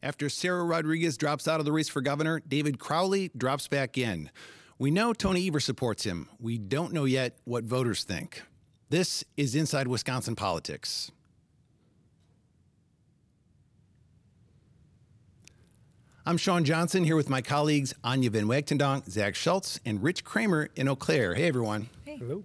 After Sarah Rodriguez drops out of the race for governor, David Crowley drops back in. We know Tony Evers supports him. We don't know yet what voters think. This is Inside Wisconsin Politics. I'm Sean Johnson here with my colleagues Anya Van Wagtendonk, Zach Schultz, and Rich Kramer in Eau Claire. Hey, everyone. Hey. Hello.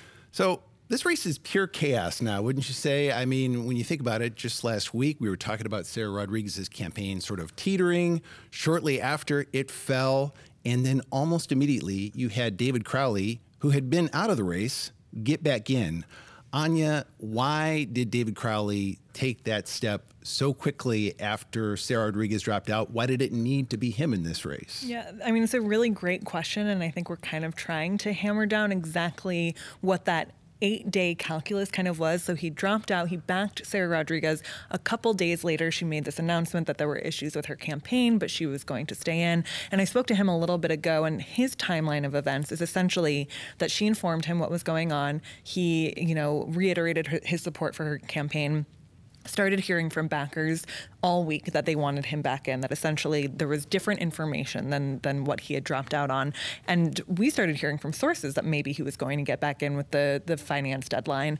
So this race is pure chaos now, wouldn't you say? I mean, when you think about it, just last week we were talking about Sarah Rodriguez's campaign sort of teetering. Shortly after, it fell. And then almost immediately, you had David Crowley, who had been out of the race, get back in. Anya, why did David Crowley take that step so quickly after Sarah Rodriguez dropped out? Why did it need to be him in this race? Yeah, I mean, it's a really great question, and I think we're kind of trying to hammer down exactly what that 8-day calculus kind of was. So he dropped out. He backed Sarah Rodriguez. A couple days later, she made this announcement that there were issues with her campaign, but she was going to stay in. And I spoke to him a little bit ago, and his timeline of events is essentially that she informed him what was going on. He, reiterated his support for her campaign. Started hearing from backers all week that they wanted him back in, that essentially there was different information than what he had dropped out on. And we started hearing from sources that maybe he was going to get back in with the finance deadline.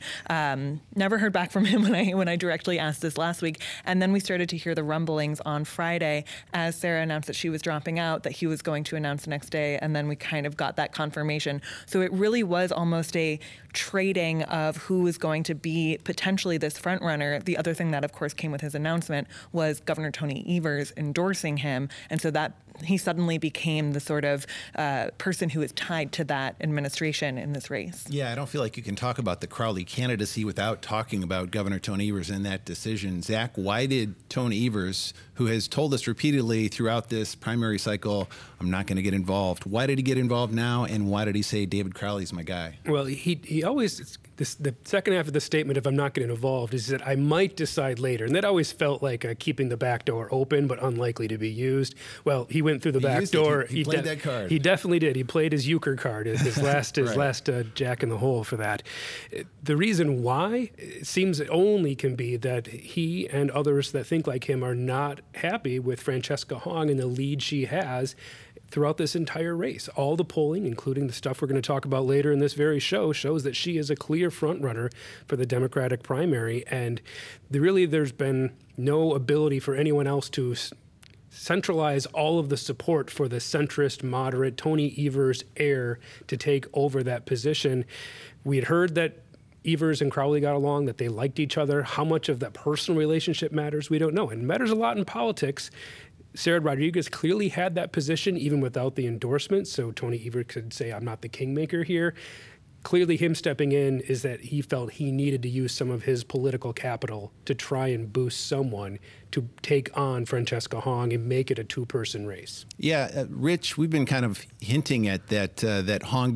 Never heard back from him when I directly asked this last week. And then we started to hear the rumblings on Friday as Sarah announced that she was dropping out, that he was going to announce the next day. And then we kind of got that confirmation. So it really was almost a trading of who was going to be potentially this front runner. The other thing that, of course, came with his announcement was Governor Tony Evers endorsing him. And so that he suddenly became the sort of person who is tied to that administration in this race. Yeah, I don't feel like you can talk about the Crowley candidacy without talking about Governor Tony Evers and that decision. Zach, why did Tony Evers, who has told us repeatedly throughout this primary cycle, I'm not going to get involved, why did he get involved now, and why did he say David Crowley's my guy? Well, he always, the second half of the statement of I'm not getting involved is that I might decide later. And that always felt like keeping the back door open but unlikely to be used. Well, he went through the back door. He played that card. He definitely did. He played his euchre card, his last jack in the hole for that. The reason why it seems it only can be that he and others that think like him are not happy with Francesca Hong and the lead she has throughout this entire race. All the polling, including the stuff we're going to talk about later in this very show, shows that she is a clear front runner for the Democratic primary. And there's been no ability for anyone else to centralize all of the support for the centrist, moderate Tony Evers heir to take over that position. We had heard that Evers and Crowley got along, that they liked each other. How much of that personal relationship matters, we don't know. And it matters a lot in politics. Sarah Rodriguez clearly had that position even without the endorsement, so Tony Evers could say, I'm not the kingmaker here. Clearly him stepping in is that he felt he needed to use some of his political capital to try and boost someone to take on Francesca Hong and make it a two-person race. Yeah, Rich, we've been kind of hinting at that Hong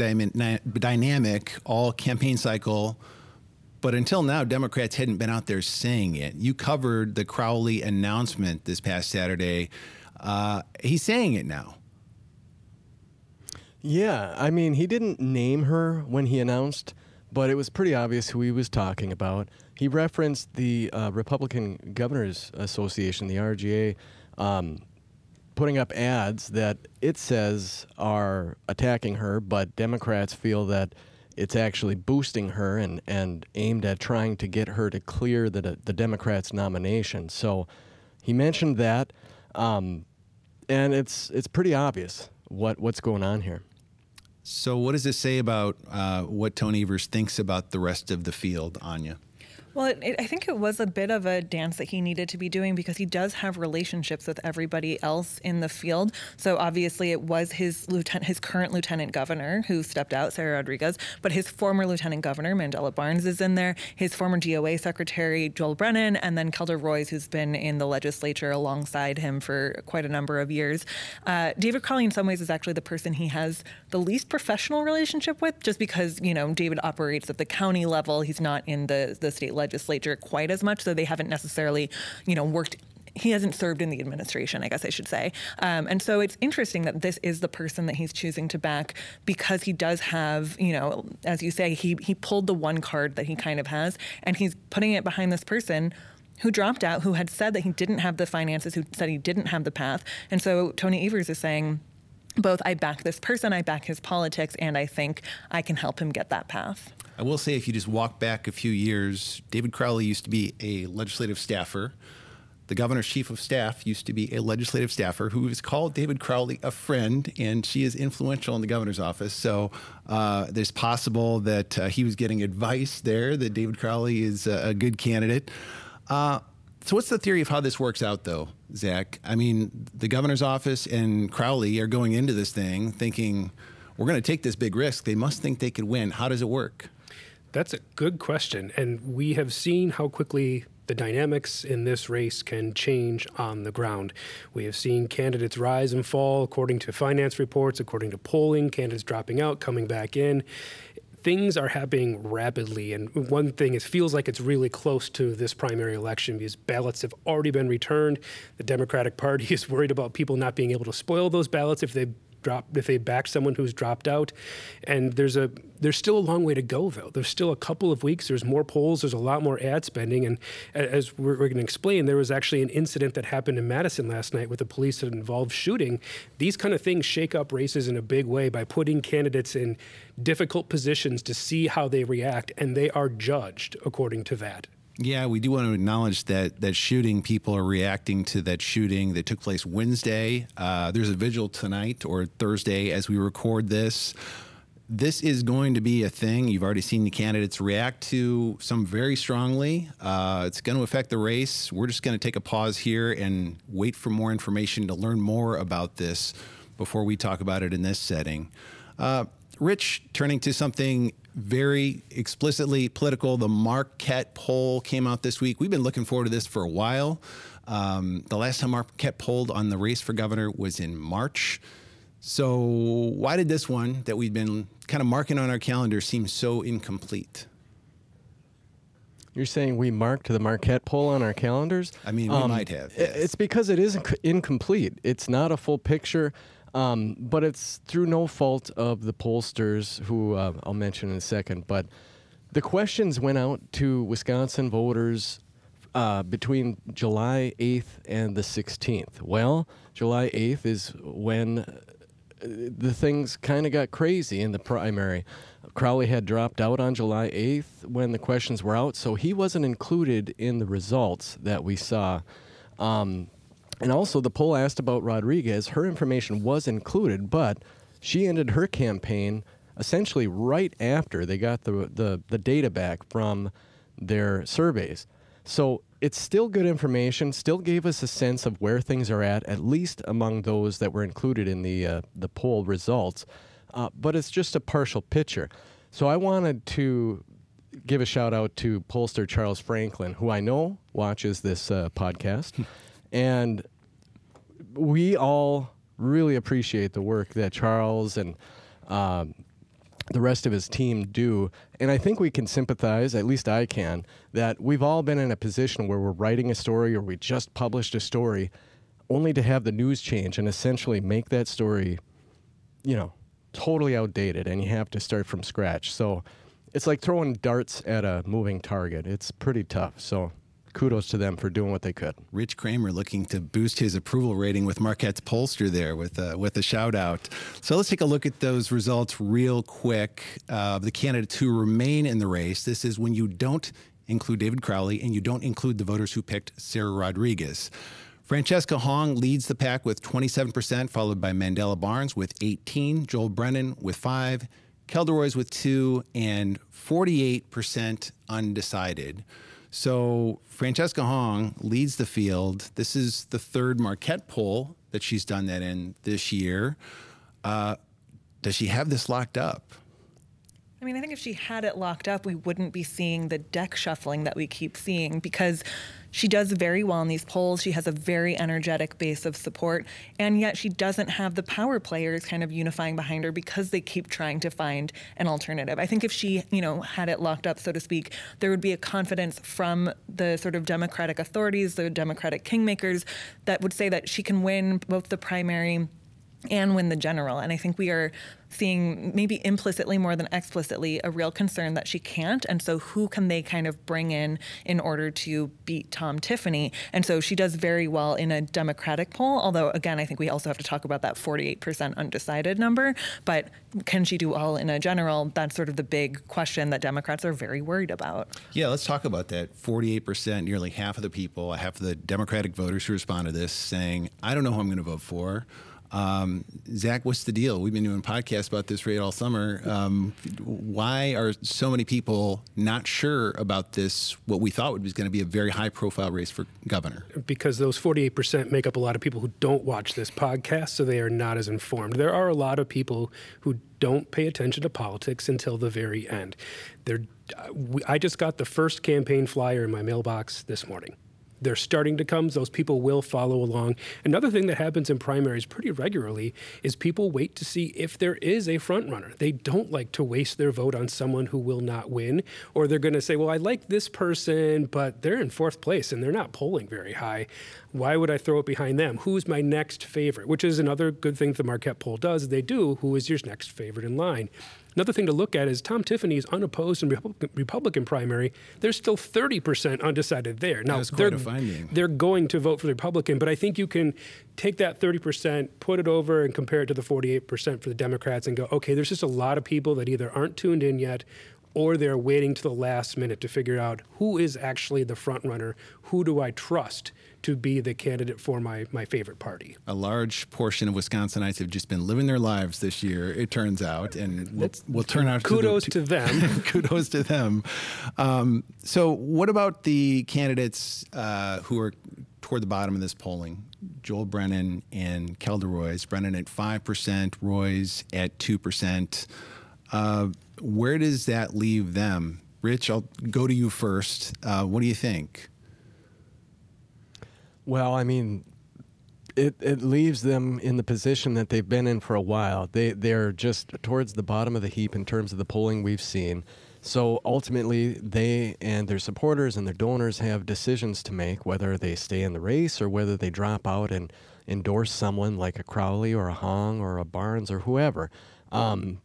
dynamic all campaign cycle, but until now, Democrats hadn't been out there saying it. You covered the Crowley announcement this past Saturday. He's saying it now. Yeah, I mean, he didn't name her when he announced, but it was pretty obvious who he was talking about. He referenced the Republican Governors Association, the RGA, putting up ads that it says are attacking her, but Democrats feel that it's actually boosting her and aimed at trying to get her to clear the Democrats' nomination. So he mentioned that, and it's pretty obvious what's going on here. So what does this say about what Tony Evers thinks about the rest of the field, Anya? Well, I think it was a bit of a dance that he needed to be doing because he does have relationships with everybody else in the field. So obviously it was his current lieutenant governor who stepped out, Sarah Rodriguez, but his former lieutenant governor, Mandela Barnes, is in there, his former DOA secretary, Joel Brennan, and then Kelda Roys, who's been in the legislature alongside him for quite a number of years. David Crowley, in some ways, is actually the person he has the least professional relationship with, just because, David operates at the county level. He's not in the state legislature quite as much, so they haven't necessarily, worked. He hasn't served in the administration, I guess I should say. And so it's interesting that this is the person that he's choosing to back because he does have, as you say, he pulled the one card that he kind of has, and he's putting it behind this person who dropped out, who had said that he didn't have the finances, who said he didn't have the path. And so Tony Evers is saying, both I back this person, I back his politics, and I think I can help him get that path. I will say, if you just walk back a few years, David Crowley used to be a legislative staffer. The governor's chief of staff used to be a legislative staffer who has called David Crowley a friend, and she is influential in the governor's office. So there's possible that he was getting advice there, that David Crowley is a good candidate. So what's the theory of how this works out, though, Zach? I mean, the governor's office and Crowley are going into this thing thinking, we're going to take this big risk. They must think they could win. How does it work? That's a good question. And we have seen how quickly the dynamics in this race can change on the ground. We have seen candidates rise and fall according to finance reports, according to polling, candidates dropping out, coming back in. Things are happening rapidly, and one thing, it feels like it's really close to this primary election because ballots have already been returned. The Democratic Party is worried about people not being able to spoil those ballots if they back someone who's dropped out. And there's still a long way to go, though. There's still a couple of weeks. There's more polls. There's a lot more ad spending. And as we're going to explain, there was actually an incident that happened in Madison last night with the police that involved shooting. These kind of things shake up races in a big way by putting candidates in difficult positions to see how they react, and they are judged according to that. Yeah, we do want to acknowledge that shooting. People are reacting to that shooting that took place Wednesday. There's a vigil tonight or Thursday as we record this. This is going to be a thing. You've already seen the candidates react to some very strongly. It's going to affect the race. We're just going to take a pause here and wait for more information to learn more about this before we talk about it in this setting. Rich, turning to something very explicitly political, the Marquette poll came out this week. We've been looking forward to this for a while. The last time Marquette polled on the race for governor was in March. So why did this one that we've been kind of marking on our calendar seem so incomplete? You're saying we marked the Marquette poll on our calendars? I mean, we might have. Yes. It's because it is incomplete. It's not a full picture. But it's through no fault of the pollsters, who I'll mention in a second. But the questions went out to Wisconsin voters between July 8th and the 16th. Well, July 8th is when the things kind of got crazy in the primary. Crowley had dropped out on July 8th when the questions were out, so he wasn't included in the results that we saw. And also, the poll asked about Rodriguez. Her information was included, but she ended her campaign essentially right after they got the data back from their surveys. So it's still good information, still gave us a sense of where things are at least among those that were included in the poll results. But it's just a partial picture. So I wanted to give a shout out to pollster Charles Franklin, who I know watches this podcast. And we all really appreciate the work that Charles and the rest of his team do. And I think we can sympathize, at least I can, that we've all been in a position where we're writing a story or we just published a story only to have the news change and essentially make that story, totally outdated, and you have to start from scratch. So it's like throwing darts at a moving target. It's pretty tough. So kudos to them for doing what they could. Rich Kramer looking to boost his approval rating with Marquette's pollster there with a shout out. So let's take a look at those results real quick. The candidates who remain in the race. This is when you don't include David Crowley and you don't include the voters who picked Sarah Rodriguez. Francesca Hong leads the pack with 27%, followed by Mandela Barnes with 18, Joel Brennan with 5, Kelderoys with 2, and 48% undecided. So Francesca Hong leads the field. This is the third Marquette poll that she's done that in this year. Does she have this locked up? I mean, I think if she had it locked up, we wouldn't be seeing the deck shuffling that we keep seeing, because she does very well in these polls. She has a very energetic base of support, and yet she doesn't have the power players kind of unifying behind her because they keep trying to find an alternative. I think if she, had it locked up, so to speak, there would be a confidence from the sort of Democratic authorities, the Democratic kingmakers, that would say that she can win both the primary and win the general. And I think we are seeing, maybe implicitly more than explicitly, a real concern that she can't. And so who can they kind of bring in order to beat Tom Tiffany? And so she does very well in a Democratic poll, although, again, I think we also have to talk about that 48% undecided number. But can she do well in a general? That's sort of the big question that Democrats are very worried about. Yeah, let's talk about that. 48%, nearly half of the people, half of the Democratic voters who respond to this saying, I don't know who I'm going to vote for. Zach, what's the deal? We've been doing podcasts about this rate all summer. Why are so many people not sure about this, what we thought was going to be a very high-profile race for governor? Because those 48% make up a lot of people who don't watch this podcast, so they are not as informed. There are a lot of people who don't pay attention to politics until the very end. I just got the first campaign flyer in my mailbox this morning. They're starting to come. Those people will follow along. Another thing that happens in primaries pretty regularly is people wait to see if there is a front runner. They don't like to waste their vote on someone who will not win, or they're going to say, well, I like this person, but they're in fourth place and they're not polling very high. Why would I throw it behind them? Who's my next favorite? Which is another good thing the Marquette poll does. They do. Who is your next favorite in line? Another thing to look at is Tom Tiffany is unopposed in Republican primary. There's still 30% undecided there. Now, they're going to vote for the Republican, but I think you can take that 30%, put it over, and compare it to the 48% for the Democrats and go, okay, there's just a lot of people that either aren't tuned in yet or they're waiting to the last minute to figure out who is actually the front runner, who do I trust to be the candidate for my favorite party. A large portion of Wisconsinites have just been living their lives this year, it turns out, and will turn out kudos to them. Kudos to them. So what about the candidates who are toward the bottom of this polling? Joel Brennan and Kelda Roys. Brennan at 5%, Roys at 2%. Where does that leave them? Rich, I'll go to you first. What do you think? Well, I mean, it leaves them in the position that they've been in for a while. They're just towards the bottom of the heap in terms of the polling we've seen. So ultimately, they and their supporters and their donors have decisions to make, whether they stay in the race or whether they drop out and endorse someone like a Crowley or a Hong or a Barnes or whoever. I've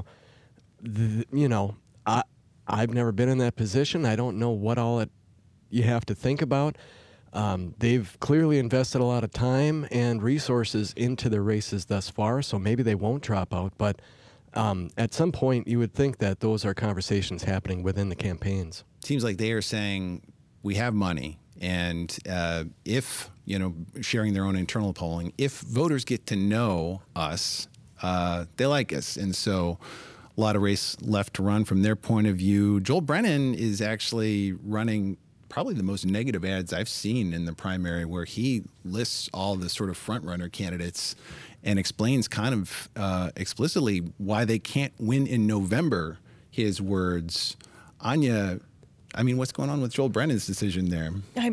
never been in that position. I don't know what all you have to think about. They've clearly invested a lot of time and resources into their races thus far, so maybe they won't drop out. But at some point, you would think that those are conversations happening within the campaigns. Seems like they are saying, we have money, and if, sharing their own internal polling, if voters get to know us, they like us. And so a lot of race left to run from their point of view. Joel Brennan is actually running probably the most negative ads I've seen in the primary, where he lists all the sort of front-runner candidates and explains kind of explicitly why they can't win in November, his words. Anya, what's going on with Joel Brennan's decision there?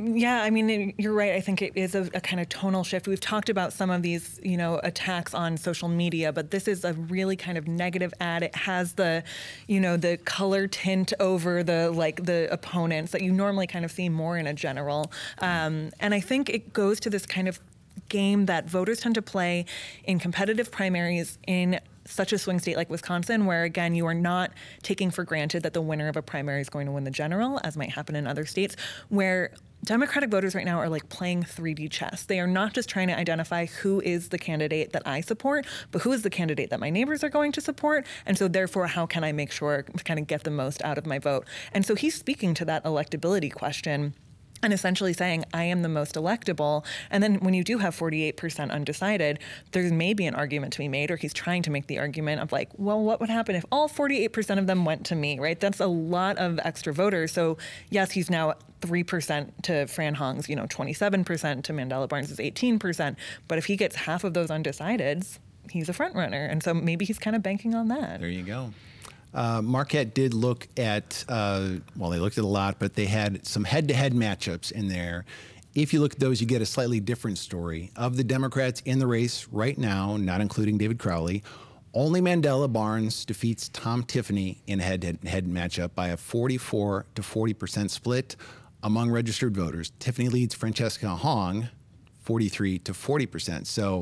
You're right. I think it is a kind of tonal shift. We've talked about some of these, attacks on social media, but this is a really kind of negative ad. It has the, the color tint over the opponents that you normally kind of see more in a general. And I think it goes to this kind of game that voters tend to play in competitive primaries in such a swing state like Wisconsin, where, again, you are not taking for granted that the winner of a primary is going to win the general, as might happen in other states, where Democratic voters right now are like playing 3D chess. They are not just trying to identify who is the candidate that I support, but who is the candidate that my neighbors are going to support. And so therefore, how can I make sure to kind of get the most out of my vote? And so he's speaking to that electability question and essentially saying, I am the most electable. And then when you do have 48% undecided, there may be an argument to be made, or he's trying to make the argument of like, well, what would happen if all 48% of them went to me, right? That's a lot of extra voters. So yes, he's now 3% to Fran Hong's, 27% to Mandela Barnes' 18%. But if he gets half of those undecideds, he's a front runner. And so maybe he's kind of banking on that. There you go. Marquette did look at, they looked at a lot, but they had some head-to-head matchups in there. If you look at those, you get a slightly different story. Of the Democrats in the race right now, not including David Crowley, only Mandela Barnes defeats Tom Tiffany in a head-to-head matchup by a 44 to 40% split among registered voters. Tiffany leads Francesca Hong 43 to 40%. So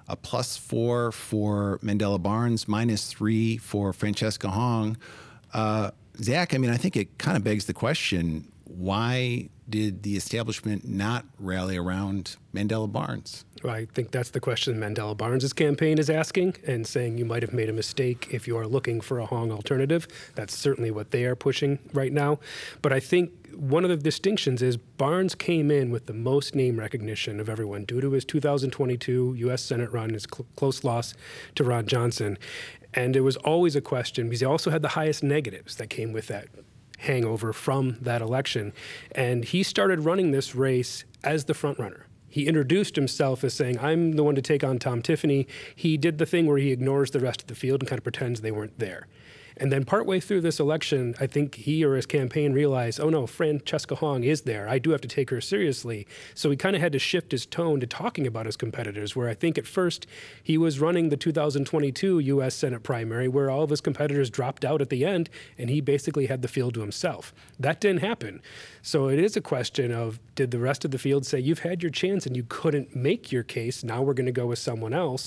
a +4 for Mandela Barnes, -3 for Francesca Hong. Zach, I mean, I think it kind of begs the question, why did the establishment not rally around Mandela Barnes? Well, I think that's the question Mandela Barnes' campaign is asking and saying you might have made a mistake if you are looking for a Hong alternative. That's certainly what they are pushing right now. But I think one of the distinctions is Barnes came in with the most name recognition of everyone due to his 2022 U.S. Senate run, his close loss to Ron Johnson. And it was always a question because he also had the highest negatives that came with that hangover from that election. And he started running this race as the front runner. He introduced himself as saying, I'm the one to take on Tom Tiffany. He did the thing where he ignores the rest of the field and kind of pretends they weren't there. And then partway through this election, I think he or his campaign realized, oh no, Francesca Hong is there. I do have to take her seriously. So he kind of had to shift his tone to talking about his competitors, where I think at first he was running the 2022 U.S. Senate primary where all of his competitors dropped out at the end and he basically had the field to himself. That didn't happen. So it is a question of, did the rest of the field say, you've had your chance and you couldn't make your case, now we're going to go with someone else?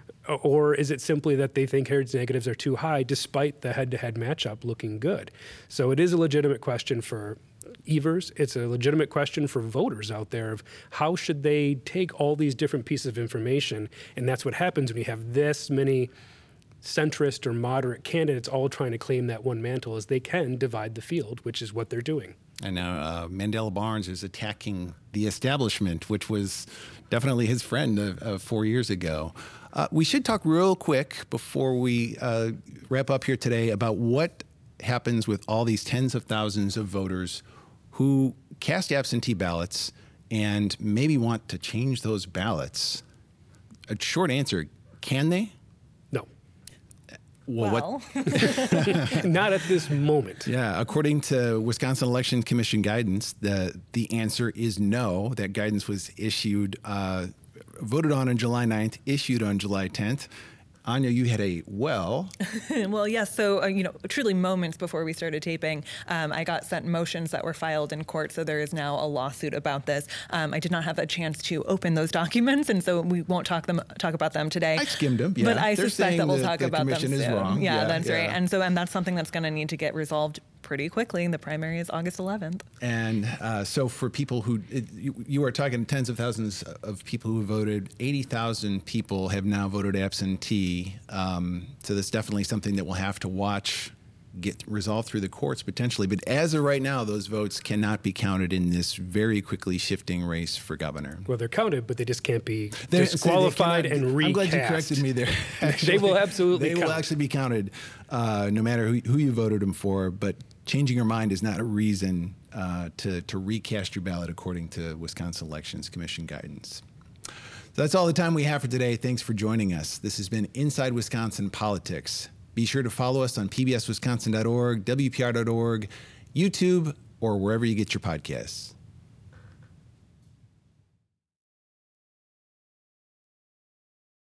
Or is it simply that they think Heritage negatives are too high despite the head-to-head matchup looking good? So it is a legitimate question for Evers. It's a legitimate question for voters out there of how should they take all these different pieces of information? And that's what happens when you have this many centrist or moderate candidates all trying to claim that one mantle, is they can divide the field, which is what they're doing. And now Mandela Barnes is attacking the establishment, which was definitely his friend 4 years ago. We should talk real quick before we wrap up here today about what happens with all these tens of thousands of voters who cast absentee ballots and maybe want to change those ballots. A short answer, can they? No. Well, Not at this moment. Yeah, according to Wisconsin Election Commission guidance, the answer is no. That guidance was issued, voted on July 9th, issued on July 10th. Anya, you had a well. Well, yes. So, truly moments before we started taping, I got sent motions that were filed in court. So there is now a lawsuit about this. I did not have a chance to open those documents, and so we won't talk about them today. I skimmed them, yeah. But I They're suspect that we'll talk about them soon. The commission is wrong. Yeah, that's yeah. right. And that's something that's going to need to get resolved pretty quickly. The primary is August 11th. And so for people who, you are talking tens of thousands of people who voted, 80,000 people have now voted absentee. So that's definitely something that we'll have to watch get resolved through the courts potentially. But as of right now, those votes cannot be counted in this very quickly shifting race for governor. Well, they're counted, but they just can't be disqualified and recast. I'm glad you corrected me there. They will absolutely They will actually be counted no matter who you voted them for. But changing your mind is not a reason to recast your ballot according to Wisconsin Elections Commission guidance. So that's all the time we have for today. Thanks for joining us. This has been Inside Wisconsin Politics. Be sure to follow us on pbswisconsin.org, WPR.org, YouTube, or wherever you get your podcasts.